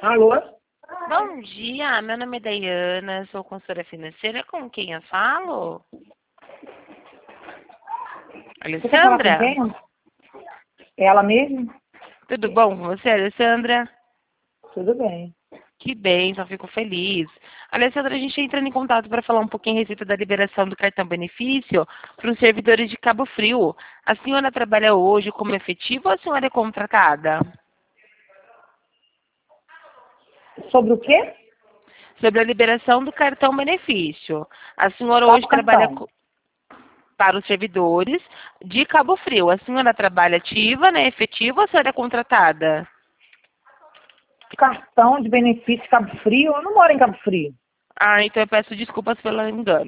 Alô? Bom dia, meu nome é Daiana, sou consultora financeira. Com quem eu falo? Você quer falar com Alessandra? quem? Ela mesmo? Tudo bom com você, Alessandra? Tudo bem. Que bem, só fico feliz. Alessandra, a gente está entrando em contato para falar um pouquinho a respeito da liberação do cartão benefício para os servidores de Cabo Frio. A senhora trabalha hoje como efetiva ou a senhora é contratada? Sobre o quê? Sobre a liberação do cartão benefício. A senhora Qual hoje o trabalha cartão? para os servidores de Cabo Frio. A senhora trabalha ativa, né, efetiva ou a senhora é contratada? Cartão de benefício Cabo Frio? Eu não moro em Cabo Frio. Ah, então eu peço desculpas pelo engano.